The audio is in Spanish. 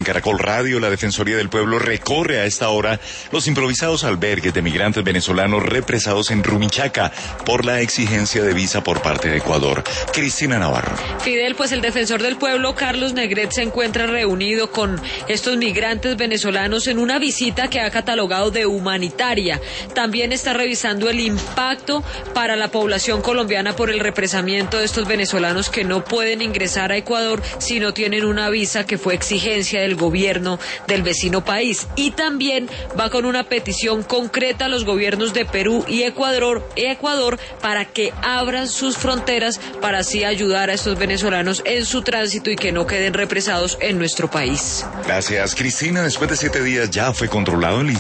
Caracol Radio, la Defensoría del Pueblo recorre a esta hora los improvisados albergues de migrantes venezolanos represados en Rumichaca por la exigencia de visa por parte de Ecuador. Cristina Navarro. Fidel, pues el defensor del pueblo, Carlos Negret, se encuentra reunido con estos migrantes venezolanos en una visita que ha catalogado de humanitaria. También está revisando el impacto para la población colombiana por el represamiento de estos venezolanos que no pueden ingresar a Ecuador si no tienen una visa que fue exigencia del gobierno del vecino país. Y también va con una petición concreta a los gobiernos de Perú y Ecuador para que abran sus fronteras para así ayudar a estos venezolanos en su tránsito y que no queden represados en nuestro país. Gracias, Cristina. Después de 7 días ya fue controlado el